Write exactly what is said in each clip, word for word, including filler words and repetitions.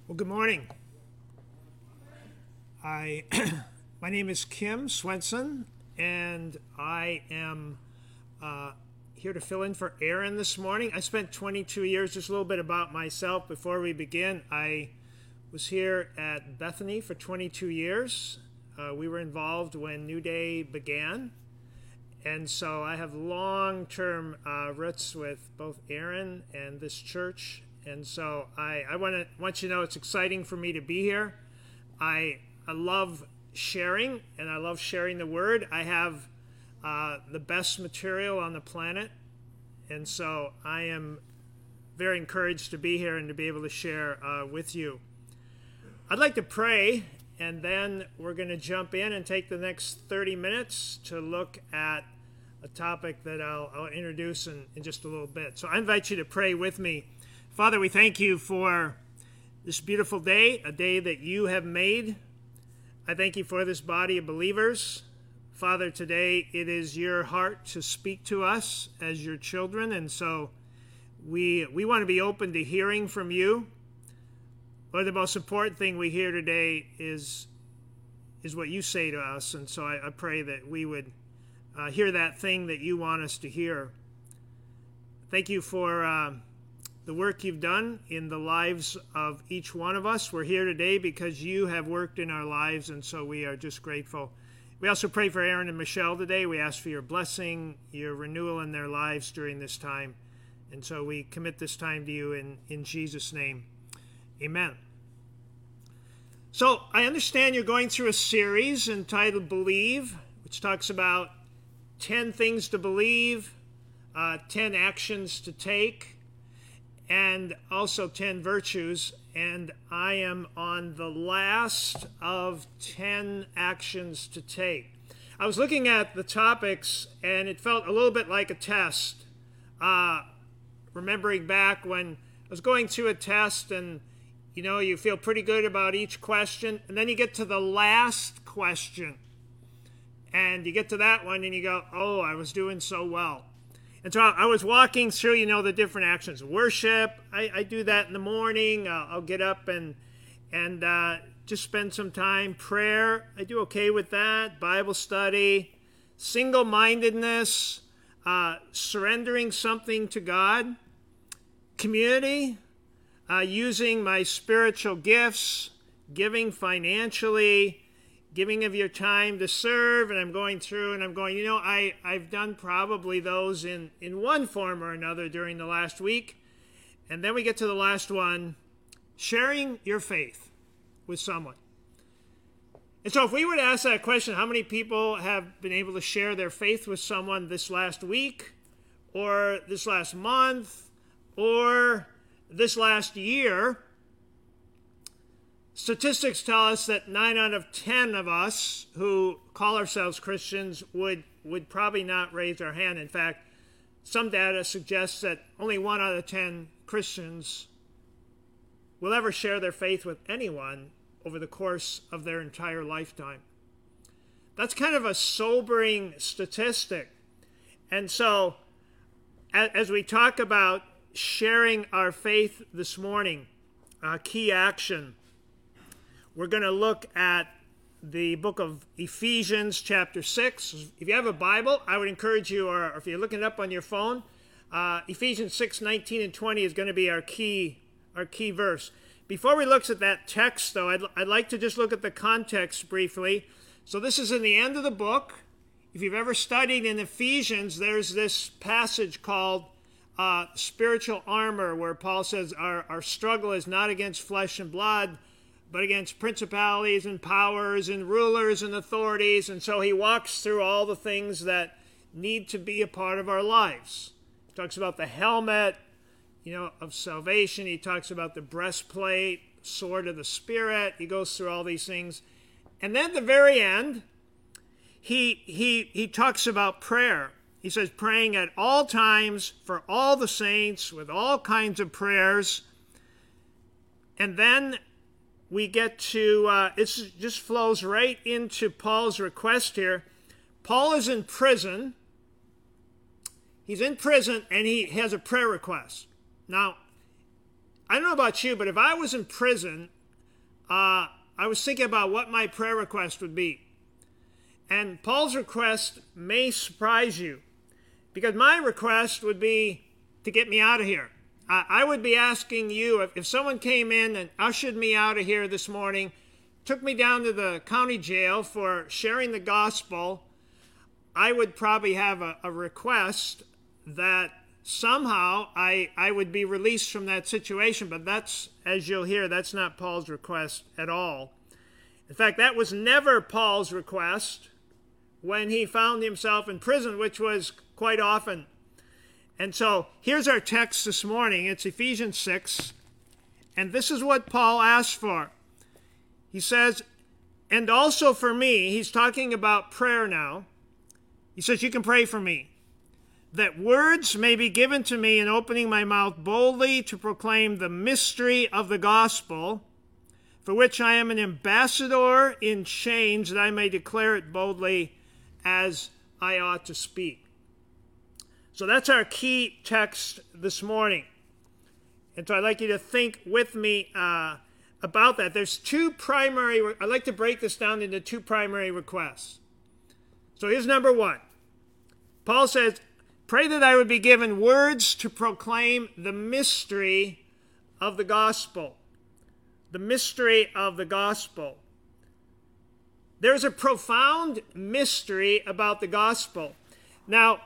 Well, good morning. I, my name is Kim Swenson, and I am uh, here to fill in for Aaron this morning. I spent twenty-two years, just a little bit about myself before we begin. I was here at Bethany for twenty-two years. Uh, we were involved when New Day began, and so I have long-term uh, roots with both Aaron and this church. And so I, I want to want you to know it's exciting for me to be here. I I love sharing, and I love sharing the word. I have uh, the best material on the planet, and so I am very encouraged to be here and to be able to share uh, with you. I'd like to pray, and then we're going to jump in and take the next thirty minutes to look at a topic that I'll, I'll introduce in, in just a little bit. So I invite you to pray with me. Father, we thank you for this beautiful day, a day that you have made. I thank you for this body of believers. Father, today it is your heart to speak to us as your children, and so we we want to be open to hearing from you. Lord, the most important thing we hear today is, is what you say to us, and so I, I pray that we would uh, hear that thing that you want us to hear. Thank you for Uh, the work you've done in the lives of each one of us. We're here today because you have worked in our lives, and so we are just grateful. We also pray for Aaron and Michelle today. We ask for your blessing, your renewal in their lives during this time. And so we commit this time to you in, in Jesus' name. Amen. So I understand you're going through a series entitled Believe, which talks about ten things to believe, uh, ten actions to take, and also ten virtues, and I am on the last of ten actions to take. I was looking at the topics, and it felt a little bit like a test. Uh, remembering back when I was going through a test, and you know, you feel pretty good about each question, and then you get to the last question, and you get to that one, and you go, oh, I was doing so well. And so I was walking through, you know, the different actions. Worship, I, I do that in the morning. I'll, I'll get up and and uh, just spend some time. Prayer, I do okay with that. Bible study, single-mindedness, uh, surrendering something to God. Community, uh, using my spiritual gifts, giving financially, giving of your time to serve, and I'm going through and I'm going, you know, I, I've done probably those in, in one form or another during the last week. And then we get to the last one, sharing your faith with someone. And so if we were to ask that question, how many people have been able to share their faith with someone this last week, or this last month, or this last year? Statistics tell us that nine out of ten of us who call ourselves Christians would, would probably not raise our hand. In fact, some data suggests that only one out of ten Christians will ever share their faith with anyone over the course of their entire lifetime. That's kind of a sobering statistic. And so, as we talk about sharing our faith this morning, a key action, we're going to look at the book of Ephesians chapter six. If you have a Bible, I would encourage you, or if you're looking it up on your phone, uh, Ephesians six, nineteen and twenty is going to be our key, our key verse. Before we look at that text, though, I'd, I'd like to just look at the context briefly. So this is in the end of the book. If you've ever studied in Ephesians, there's this passage called uh, spiritual armor, where Paul says our, our struggle is not against flesh and blood, but against principalities and powers and rulers and authorities. And so he walks through all the things that need to be a part of our lives. He talks about the helmet, you know, of salvation. He talks about the breastplate, sword of the Spirit. He goes through all these things. And then at the very end, he, he, he talks about prayer. He says, praying at all times for all the saints with all kinds of prayers. And then we get to, uh, it just flows right into Paul's request here. Paul is in prison. He's in prison, and he has a prayer request. Now, I I don't know about you, but if I was in prison, uh, I was thinking about what my prayer request would be. And Paul's request may surprise you, because my request would be to get me out of here. I, I would be asking you, if, if someone came in and ushered me out of here this morning, took me down to the county jail for sharing the gospel, I would probably have a, a request that somehow I, I would be released from that situation. But that's, as you'll hear, that's not Paul's request at all. In fact, that was never Paul's request when he found himself in prison, which was quite often. And so here's our text this morning. It's Ephesians six. And this is what Paul asked for. He says, and also for me, he's talking about prayer now. He says, you can pray for me, that words may be given to me in opening my mouth boldly to proclaim the mystery of the gospel, for which I am an ambassador in chains, that I may declare it boldly as I ought to speak. So that's our key text this morning. And so I'd like you to think with me uh, about that. There's two primary, I'd like to break this down into two primary requests. So here's number one. Paul says, pray that I would be given words to proclaim the mystery of the gospel. The mystery of the gospel. There's a profound mystery about the gospel. Now,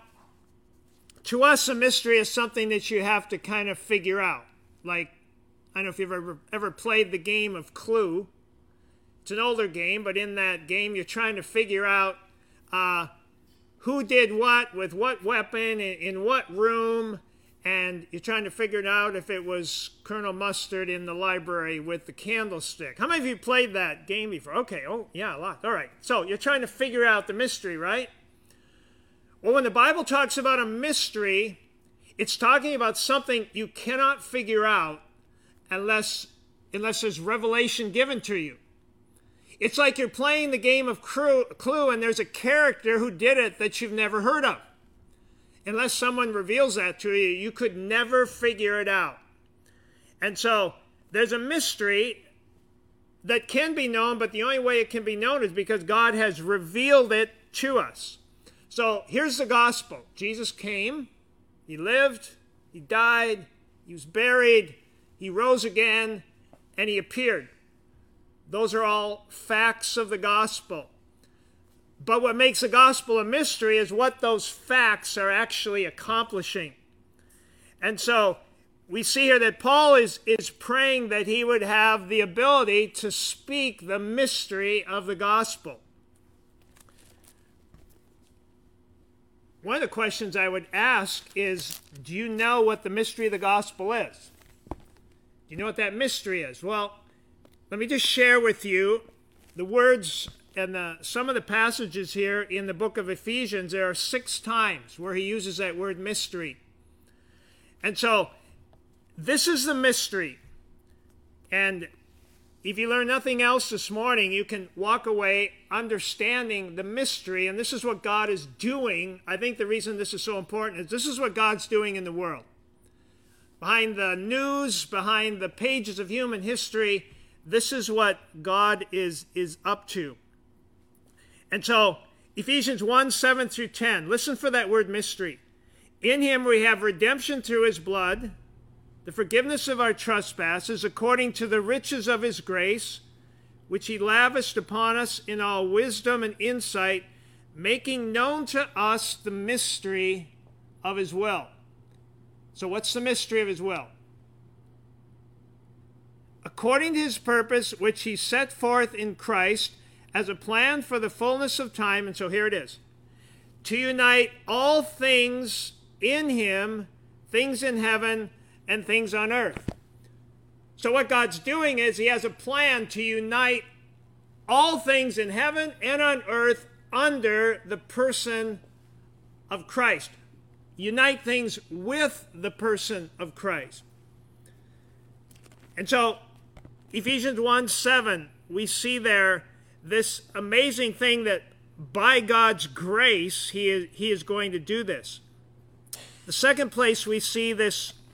to us, a mystery is something that you have to kind of figure out. Like, I don't know if you've ever, ever played the game of Clue. It's an older game, but in that game, you're trying to figure out uh, who did what, with what weapon, in, in what room, and you're trying to figure it out if it was Colonel Mustard in the library with the candlestick. How many of you played that game before? Okay, oh, yeah, a lot. All right, so you're trying to figure out the mystery, right? Well, when the Bible talks about a mystery, it's talking about something you cannot figure out unless, unless there's revelation given to you. It's like you're playing the game of Clue and there's a character who did it that you've never heard of. Unless someone reveals that to you, you could never figure it out. And so there's a mystery that can be known, but the only way it can be known is because God has revealed it to us. So here's the gospel. Jesus came, he lived, he died, he was buried, he rose again, and he appeared. Those are all facts of the gospel. But what makes the gospel a mystery is what those facts are actually accomplishing. And so we see here that Paul is, is praying that he would have the ability to speak the mystery of the gospel. One of the questions I would ask is, do you know what the mystery of the gospel is? Do you know what that mystery is? Well, let me just share with you the words and the, some of the passages here in the book of Ephesians. There are six times where he uses that word mystery. And so this is the mystery. And if you learn nothing else this morning, you can walk away understanding the mystery. And this is what God is doing. I think the reason this is so important is this is what God's doing in the world. Behind the news, behind the pages of human history, this is what God is, is up to. And so, Ephesians one, seven through ten, listen for that word mystery. In him we have redemption through his blood, the forgiveness of our trespasses, according to the riches of his grace, which he lavished upon us in all wisdom and insight, making known to us the mystery of his will. So what's the mystery of his will? According to his purpose, which he set forth in Christ, as a plan for the fullness of time, and so here it is, to unite all things in him, things in heaven and things on earth. So what God's doing is he has a plan to unite all things in heaven and on earth under the person of Christ. Unite things with the person of Christ. And so Ephesians one, seven, we see there this amazing thing that by God's grace, he is, he is going to do this. The second place we see this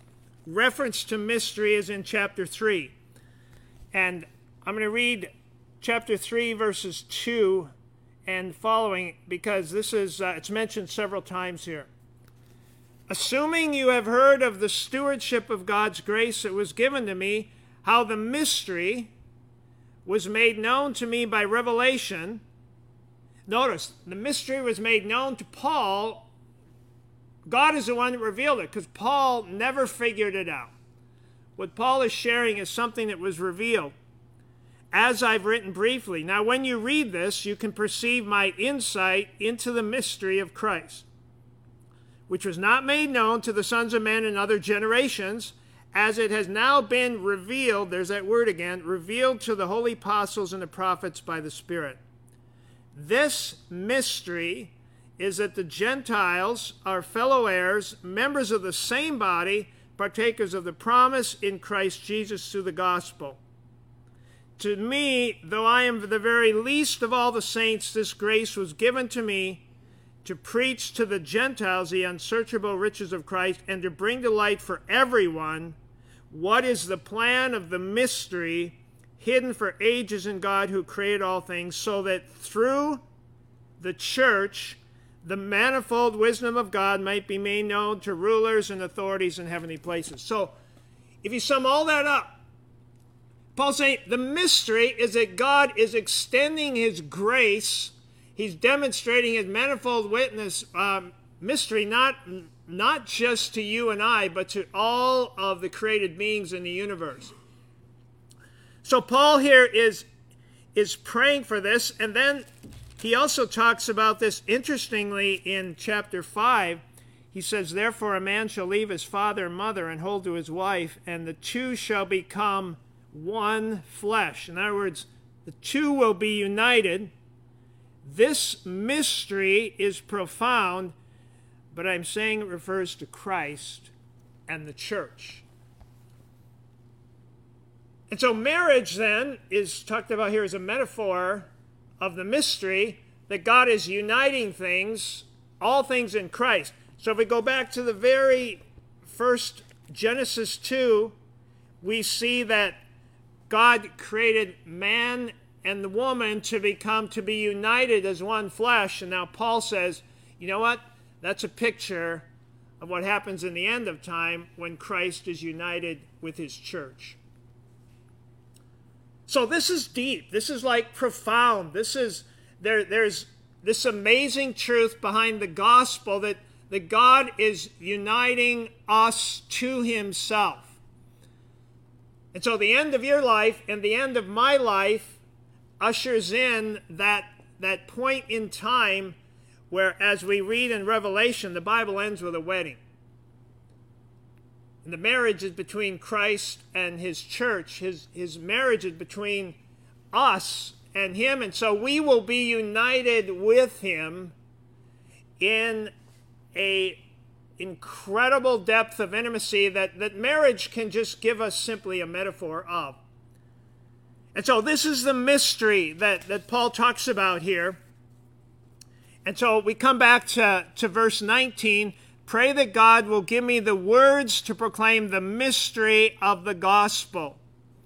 reference to mystery is in chapter three. And I'm going to read chapter three, verses two and following, because this is, uh, it's mentioned several times here. Assuming you have heard of the stewardship of God's grace that was given to me, how the mystery was made known to me by revelation. Notice, the mystery was made known to Paul. God is the one that revealed it, because Paul never figured it out. What Paul is sharing is something that was revealed, as I've written briefly. Now, when you read this, you can perceive my insight into the mystery of Christ, which was not made known to the sons of men in other generations, as it has now been revealed, there's that word again, revealed to the holy apostles and the prophets by the Spirit. This mystery is that the Gentiles are fellow heirs, members of the same body, partakers of the promise in Christ Jesus through the gospel. To me, though I am the very least of all the saints, this grace was given to me to preach to the Gentiles the unsearchable riches of Christ, and to bring to light for everyone what is the plan of the mystery hidden for ages in God who created all things, so that through the church the manifold wisdom of God might be made known to rulers and authorities in heavenly places. So if you sum all that up, Paul's saying the mystery is that God is extending his grace. He's demonstrating his manifold witness um, mystery, not, not just to you and I, but to all of the created beings in the universe. So Paul here is, is praying for this, and then he also talks about this interestingly in chapter five. He says, therefore a man shall leave his father and mother and hold to his wife, and the two shall become one flesh. In other words, the two will be united. This mystery is profound, but I'm saying it refers to Christ and the church. And so marriage then is talked about here as a metaphor of the mystery that God is uniting things, all things in Christ. So if we go back to the very first Genesis two, we see that God created man and the woman to become, to be united as one flesh. And now Paul says, you know what? That's a picture of what happens in the end of time when Christ is united with his church. So this is deep. This is like profound. This is, there, there's this amazing truth behind the gospel that, that God is uniting us to himself. And so the end of your life and the end of my life ushers in that, that point in time where, as we read in Revelation, the Bible ends with a wedding. And the marriage is between Christ and his church. His, his marriage is between us and him. And so we will be united with him in a incredible depth of intimacy that, that marriage can just give us simply a metaphor of. And so this is the mystery that, that Paul talks about here. And so we come back to, to verse nineteen. Pray that God will give me the words to proclaim the mystery of the gospel.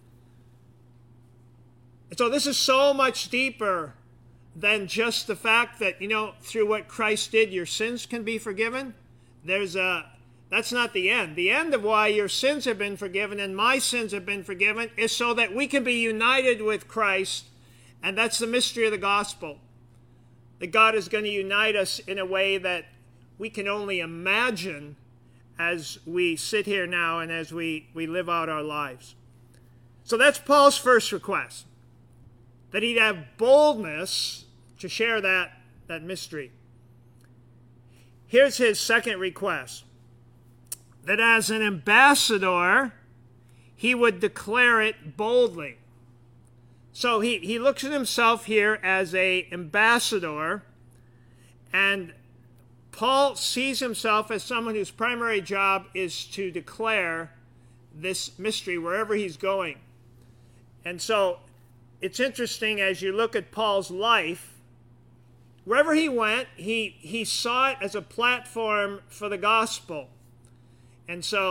And so this is so much deeper than just the fact that, you know, through what Christ did, your sins can be forgiven. There's a, that's not the end. The end of why your sins have been forgiven and my sins have been forgiven is so that we can be united with Christ. And that's the mystery of the gospel. That God is going to unite us in a way that we can only imagine as we sit here now and as we, we live out our lives. So that's Paul's first request, that he'd have boldness to share that, that mystery. Here's his second request, that as an ambassador, he would declare it boldly. So he, he looks at himself here as an ambassador, and Paul sees himself as someone whose primary job is to declare this mystery wherever he's going. And so it's interesting as you look at Paul's life, wherever he went, he, he saw it as a platform for the gospel. And so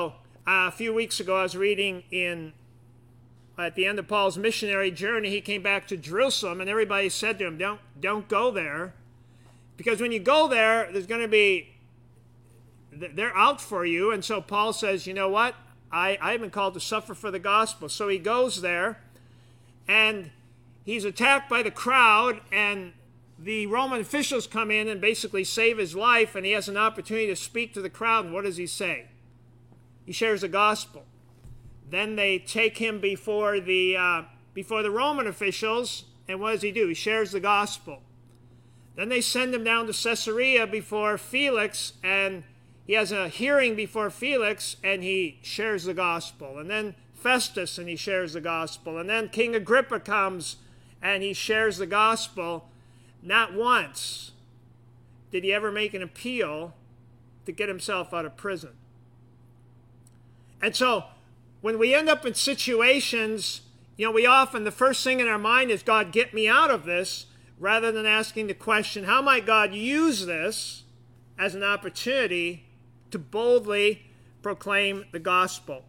Uh, a few weeks ago, I was reading in, at the end of Paul's missionary journey, he came back to Jerusalem, and everybody said to him, don't, don't go there, because when you go there, there's going to be, they're out for you. And so Paul says, you know what? I, I've been called to suffer for the gospel. So he goes there, and he's attacked by the crowd, and the Roman officials come in and basically save his life, and he has an opportunity to speak to the crowd. And what does he say? He shares the gospel. Then they take him before the uh, before the Roman officials, and what does he do? He shares the gospel. Then they send him down to Caesarea before Felix, and he has a hearing before Felix, and he shares the gospel. And then Festus, and he shares the gospel. And then King Agrippa comes, and he shares the gospel. Not once did he ever make an appeal to get himself out of prison. And so when we end up in situations, you know, we often, the first thing in our mind is, God, get me out of this, rather than asking the question, how might God use this as an opportunity to boldly proclaim the gospel?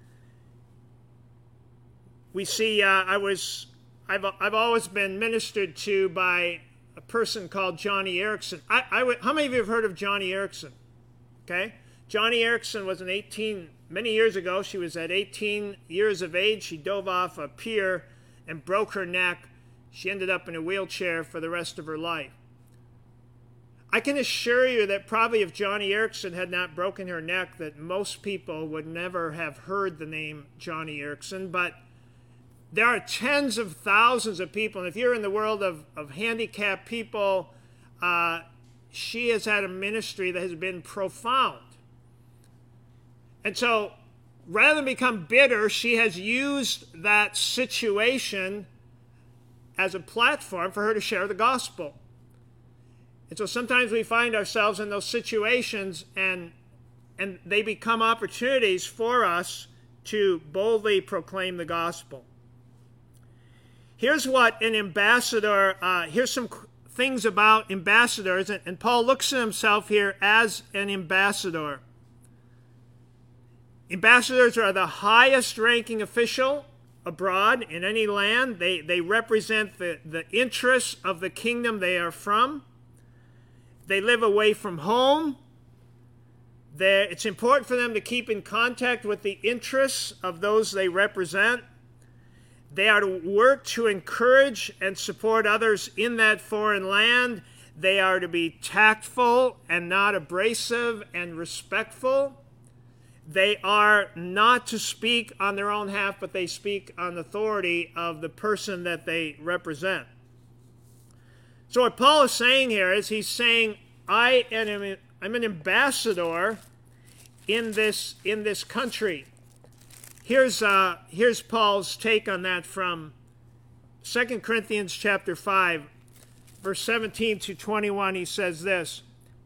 We see, uh, I was, I've, I've always been ministered to by a person called Johnny Erickson. I, I, how many of you have heard of Johnny Erickson? Okay. Johnny Erickson was an eighteen, many years ago, she was at eighteen years of age. She dove off a pier and broke her neck. She ended up in a wheelchair for the rest of her life. I can assure you that probably if Johnny Erickson had not broken her neck, that most people would never have heard the name Johnny Erickson. But there are tens of thousands of people, and if you're in the world of, of handicapped people, uh, she has had a ministry that has been profound. And so, rather than become bitter, she has used that situation as a platform for her to share the gospel. And so sometimes we find ourselves in those situations, and, and they become opportunities for us to boldly proclaim the gospel. Here's what an ambassador, uh, here's some things about ambassadors, and, and Paul looks at himself here as an ambassador. Ambassadors are the highest ranking official abroad in any land. They, they represent the, the interests of the kingdom they are from. They live away from home. They're, it's important for them to keep in contact with the interests of those they represent. They are to work to encourage and support others in that foreign land. They are to be tactful and not abrasive and respectful. They are not to speak on their own behalf, but they speak on the authority of the person that they represent. So what Paul is saying here is he's saying, I am I'm an ambassador in this in this country. Here's uh, here's Paul's take on that from Second Corinthians chapter five, verse seventeen to twenty-one. He says this: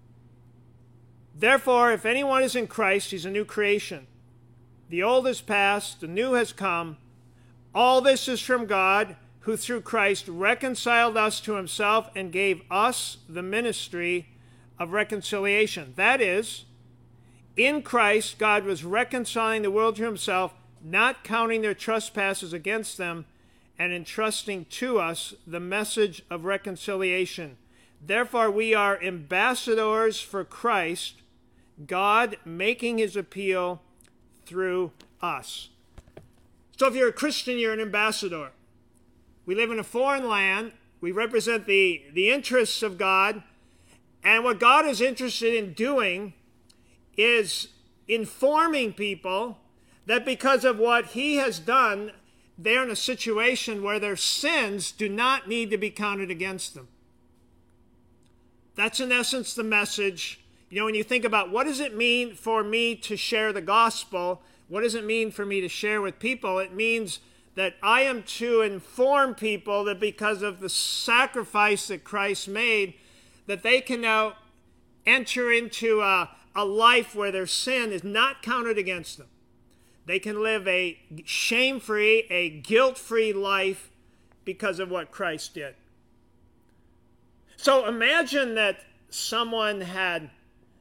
Therefore, if anyone is in Christ, he's a new creation. The old is past, the new has come. All this is from God, who through Christ reconciled us to himself and gave us the ministry of reconciliation. That is, in Christ, God was reconciling the world to himself, not counting their trespasses against them, and entrusting to us the message of reconciliation. Therefore, we are ambassadors for Christ, God making his appeal through us. So if you're a Christian, you're an ambassador. We live in a foreign land. We represent the, the interests of God. And what God is interested in doing is informing people that because of what he has done, they're in a situation where their sins do not need to be counted against them. That's in essence the message. You know, when you think about what does it mean for me to share the gospel, what does it mean for me to share with people? It means that I am to inform people that because of the sacrifice that Christ made, that they can now enter into a, a life where their sin is not counted against them. They can live a shame-free, a guilt-free life because of what Christ did. So imagine that someone had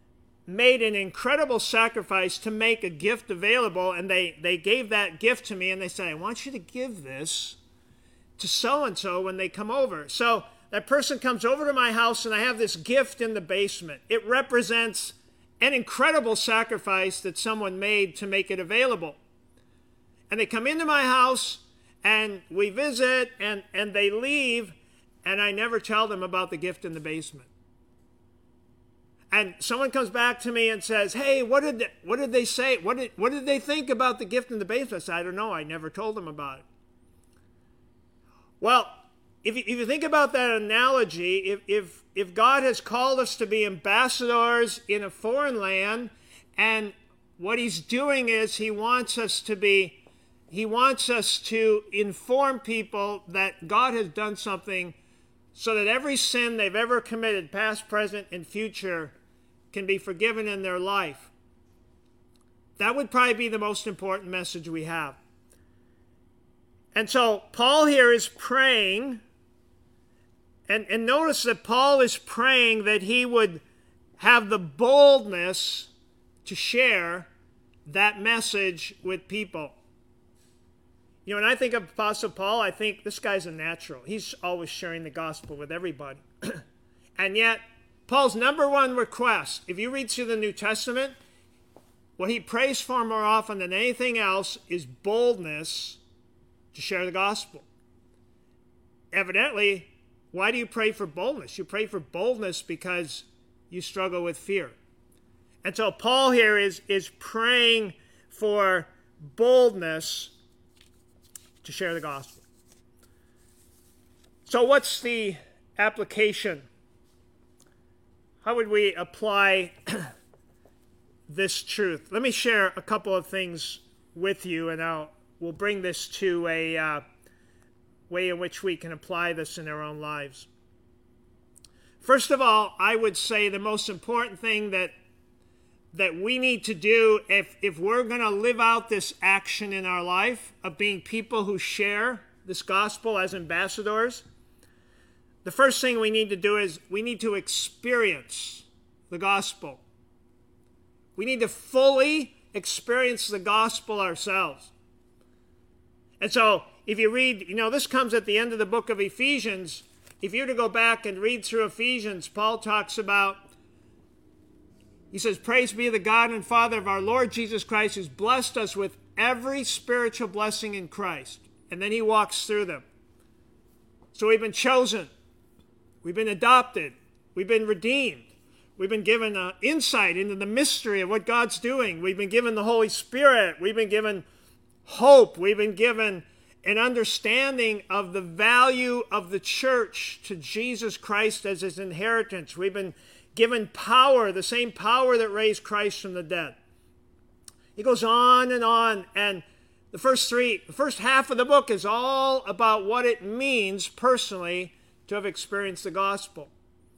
made an incredible sacrifice to make a gift available, and they, they gave that gift to me, and they said, I want you to give this to so-and-so when they come over. So that person comes over to my house, and I have this gift in the basement. It represents an incredible sacrifice that someone made to make it available. And they come into my house, and we visit, and, and they leave, and I never tell them about the gift in the basement. And someone comes back to me and says, hey, what did they, what did they say? What did, what did they think about the gift in the basement? I said, I don't know. I never told them about it. Well, if you, if you think about that analogy, if, if, if God has called us to be ambassadors in a foreign land, and what he's doing is he wants us to be, he wants us to inform people that God has done something so that every sin they've ever committed, past, present, and future, can be forgiven in their life. That would probably be the most important message we have. And so Paul here is praying, and, and notice that Paul is praying that he would have the boldness to share that message with people. You know, when I think of Apostle Paul, I think this guy's a natural. He's always sharing the gospel with everybody. And yet, Paul's number one request, if you read through the New Testament, what he prays for more often than anything else is boldness to share the gospel. Evidently, why do you pray for boldness? You pray for boldness because you struggle with fear. And so Paul here is, is praying for boldness to share the gospel. So what's the application? How would we apply this truth? Let me share a couple of things with you, and I'll we'll bring this to a uh, way in which we can apply this in our own lives. First of all, I would say the most important thing that that we need to do if, if we're going to live out this action in our life of being people who share this gospel as ambassadors, the first thing we need to do is we need to experience the gospel. We need to fully experience the gospel ourselves. And so if you read, you know, this comes at the end of the book of Ephesians. If you were to go back and read through Ephesians, Paul talks about, he says, praise be the God and Father of our Lord Jesus Christ, who's blessed us with every spiritual blessing in Christ. And then he walks through them. So we've been chosen. We've been adopted. We've been redeemed. We've been given uh, insight into the mystery of what God's doing. We've been given the Holy Spirit. We've been given hope. We've been given an understanding of the value of the church to Jesus Christ as his inheritance. We've been given power, the same power that raised Christ from the dead. He goes on and on, and the first three, the first half of the book is all about what it means personally to have experienced the gospel.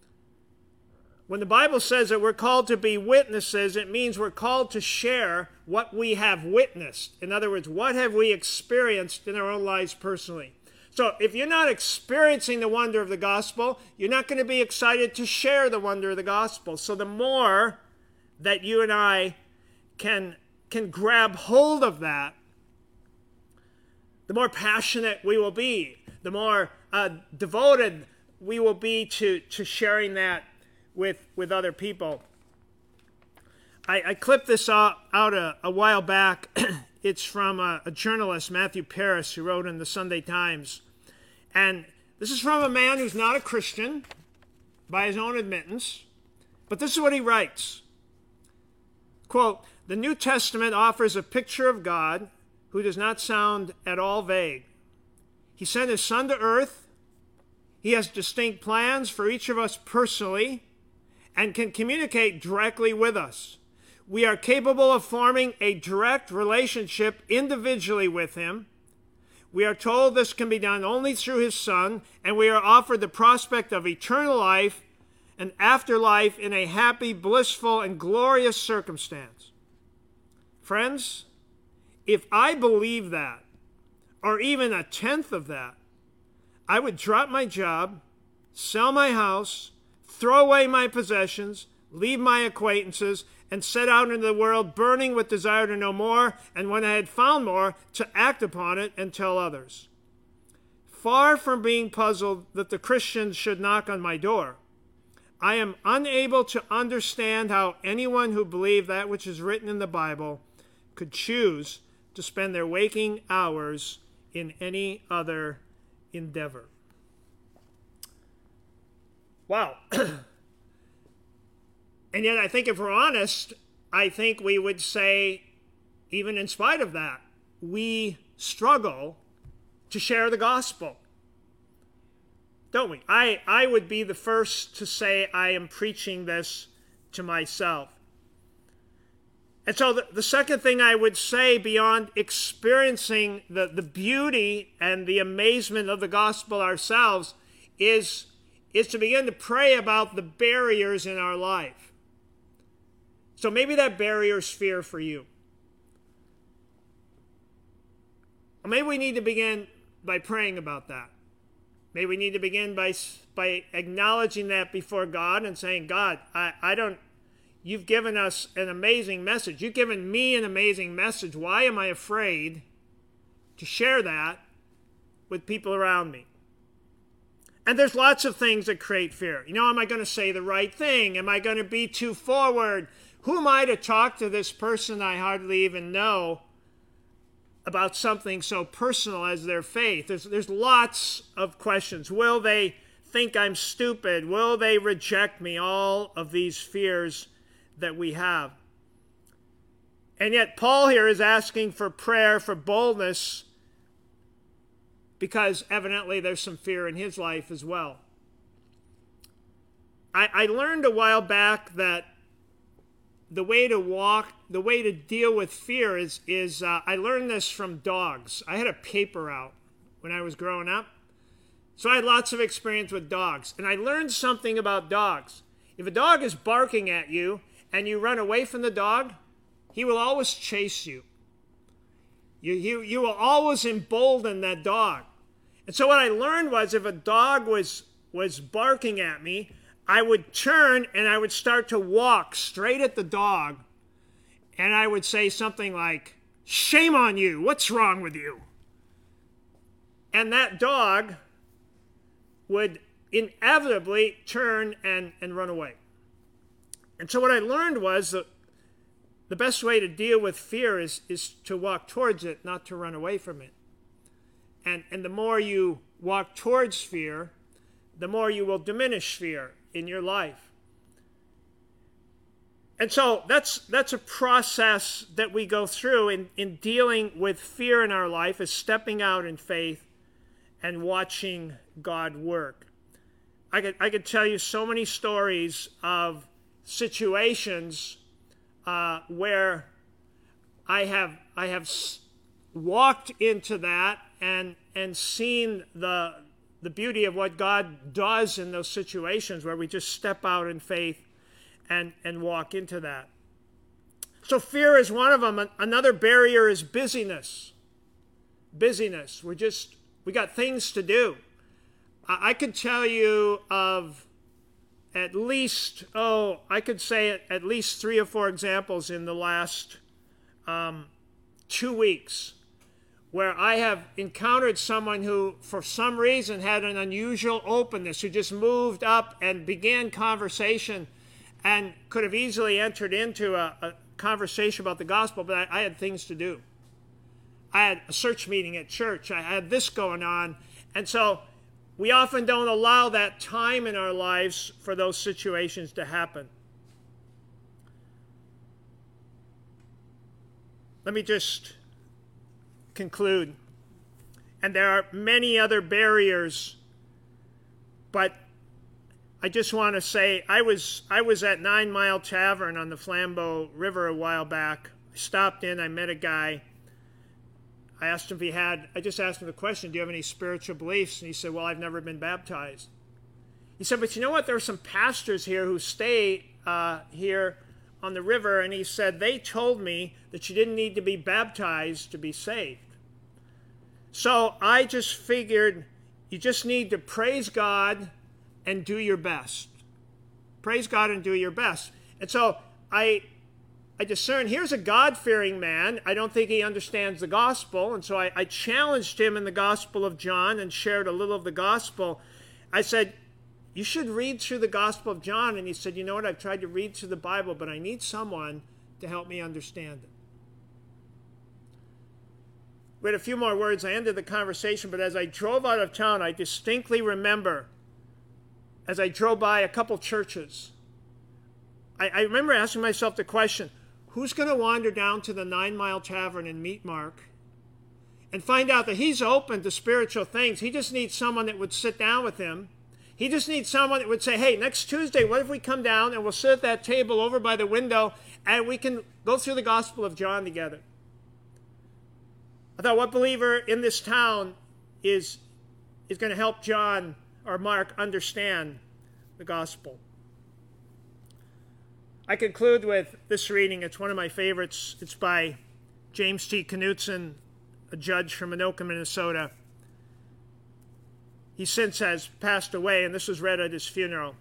When the Bible says that we're called to be witnesses, it means we're called to share what we have witnessed. In other words, what have we experienced in our own lives personally? So if you're not experiencing the wonder of the gospel, you're not going to be excited to share the wonder of the gospel. So the more that you and I can, can grab hold of that, the more passionate we will be, the more uh, devoted we will be to, to sharing that with, with other people. I, I clipped this out, out a, a while back. It's from a, a journalist, Matthew Paris, who wrote in the Sunday Times. And this is from a man who's not a Christian, by his own admittance. But this is what he writes. Quote, "The New Testament offers a picture of God who does not sound at all vague. He sent his Son to earth. He has distinct plans for each of us personally and can communicate directly with us. We are capable of forming a direct relationship individually with him. We are told this can be done only through his Son, and we are offered the prospect of eternal life and afterlife in a happy, blissful, and glorious circumstance." Friends, if I believe that, or even a tenth of that, I would drop my job, sell my house, throw away my possessions, leave my acquaintances, and set out into the world, burning with desire to know more, and when I had found more, to act upon it and tell others. Far from being puzzled that the Christians should knock on my door, I am unable to understand how anyone who believed that which is written in the Bible could choose to spend their waking hours in any other endeavor. Wow. And yet I think if we're honest, I think we would say, even in spite of that, we struggle to share the gospel. Don't we? I, I would be the first to say I am preaching this to myself. And so the, the second thing I would say beyond experiencing the, the beauty and the amazement of the gospel ourselves is, is to begin to pray about the barriers in our life. So maybe that barrier is fear for you. Or maybe we need to begin by praying about that. Maybe we need to begin by, by acknowledging that before God and saying, God, I, I don't, you've given us an amazing message. You've given me an amazing message. Why am I afraid to share that with people around me? And there's lots of things that create fear. You know, am I going to say the right thing? Am I going to be too forward? Who am I to talk to this person I hardly even know about something so personal as their faith? There's, there's lots of questions. Will they think I'm stupid? Will they reject me? All of these fears that we have. And yet Paul here is asking for prayer, for boldness, because evidently there's some fear in his life as well. I, I learned a while back that the way to walk, the way to deal with fear is, is uh, I learned this from dogs. I had a paper route when I was growing up. So I had lots of experience with dogs. And I learned something about dogs. If a dog is barking at you and you run away from the dog, he will always chase you. You, you, you will always embolden that dog. And so what I learned was if a dog was, was barking at me, I would turn and I would start to walk straight at the dog. And I would say something like, "Shame on you, what's wrong with you?" And that dog would inevitably turn and, and run away. And so what I learned was that the best way to deal with fear is, is to walk towards it, not to run away from it. And, and the more you walk towards fear, the more you will diminish fear in your life. And so that's that's a process that we go through in, in dealing with fear in our life, is stepping out in faith and watching God work. I could, I could tell you so many stories of situations uh, where I have I have walked into that and and seen the the beauty of what God does in those situations where we just step out in faith and, and walk into that. So fear is one of them. Another barrier is busyness. Busyness. We're just, we got things to do. I, I could tell you of at least, oh, I could say at least three or four examples in the last um, two weeks where I have encountered someone who, for some reason, had an unusual openness, who just moved up and began conversation and could have easily entered into a, a conversation about the gospel, but I, I had things to do. I had a search meeting at church. I had this going on. And so we often don't allow that time in our lives for those situations to happen. Let me just conclude. And there are many other barriers, but I just want to say I was I was at Nine Mile Tavern on the Flambeau River a while back. I stopped in, I met a guy. I asked him if he had, I just asked him the question, do you have any spiritual beliefs? And he said, well, I've never been baptized. He said, but you know what? There are some pastors here who stay uh, here on the river, and he said, they told me that you didn't need to be baptized to be saved. So I just figured you just need to praise God and do your best. Praise God and do your best. And so I I discern here's a God-fearing man. I don't think he understands the gospel. And so I, I challenged him in the Gospel of John and shared a little of the gospel. I said, you should read through the Gospel of John. And he said, you know what, I've tried to read through the Bible, but I need someone to help me understand it. We had a few more words. I ended the conversation, but as I drove out of town, I distinctly remember, as I drove by a couple churches, I, I remember asking myself the question, who's going to wander down to the Nine Mile Tavern and meet Mark and find out that he's open to spiritual things? He just needs someone that would sit down with him. He just needs someone that would say, hey, next Tuesday, what if we come down and we'll sit at that table over by the window and we can go through the Gospel of John together? I thought, what believer in this town is, is going to help John or Mark understand the gospel? I conclude with this reading. It's one of my favorites. It's by James T. Knutson, a judge from Anoka, Minnesota. He since has passed away, and this was read at his funeral.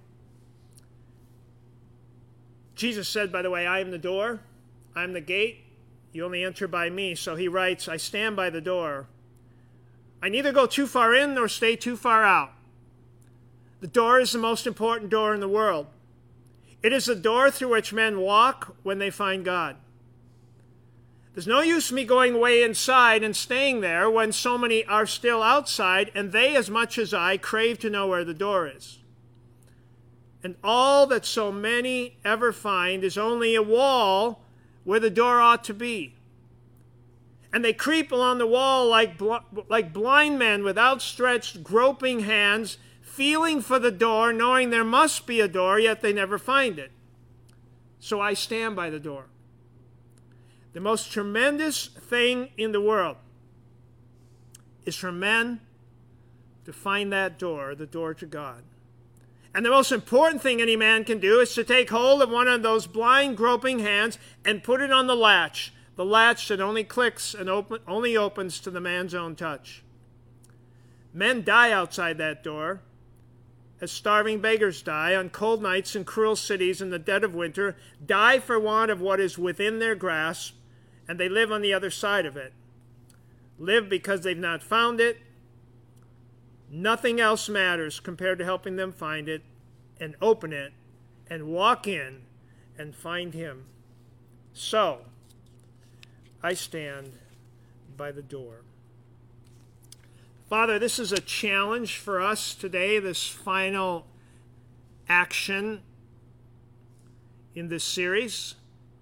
Jesus said, by the way, I am the door, I am the gate. You only enter by me. So he writes, I stand by the door. I neither go too far in nor stay too far out. The door is the most important door in the world. It is the door through which men walk when they find God. There's no use me going way inside and staying there when so many are still outside, and they, as much as I, crave to know where the door is. And all that so many ever find is only a wall where the door ought to be. And they creep along the wall like, bl- like blind men with outstretched, groping hands, feeling for the door, knowing there must be a door, yet they never find it. So I stand by the door. The most tremendous thing in the world is for men to find that door, the door to God. And the most important thing any man can do is to take hold of one of those blind, groping hands and put it on the latch, the latch that only clicks and open, only opens to the man's own touch. Men die outside that door, as starving beggars die on cold nights in cruel cities in the dead of winter, die for want of what is within their grasp, and they live on the other side of it. Live because they've not found it. Nothing else matters compared to helping them find it and open it and walk in and find him. So, I stand by the door. Father, this is a challenge for us today, this final action in this series.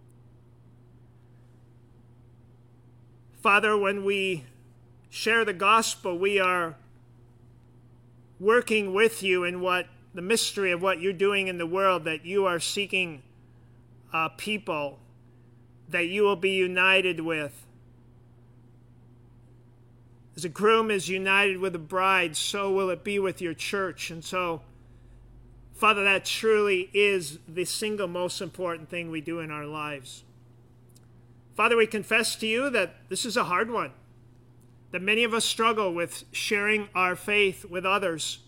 Father, when we share the gospel, we are working with you in what the mystery of what you're doing in the world, that you are seeking uh, people that you will be united with. As a groom is united with a bride, so will it be with your church. And so, Father, that truly is the single most important thing we do in our lives. Father, we confess to you that this is a hard one, that many of us struggle with sharing our faith with others.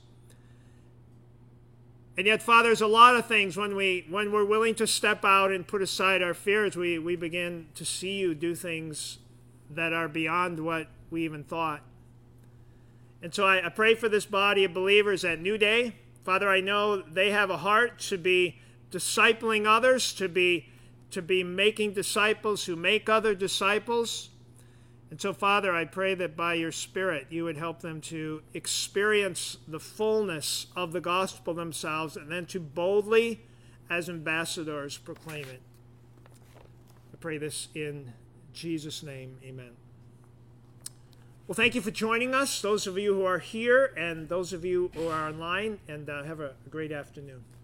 And yet, Father, there's a lot of things when, we, when we're willing to step out and put aside our fears, we, we begin to see you do things that are beyond what we even thought. And so I, I pray for this body of believers at New Day. Father, I know they have a heart to be discipling others, to be to be making disciples who make other disciples. And so, Father, I pray that by your Spirit you would help them to experience the fullness of the gospel themselves and then to boldly, as ambassadors, proclaim it. I pray this in Jesus' name. Amen. Well, thank you for joining us, those of you who are here and those of you who are online, and uh, have a great afternoon.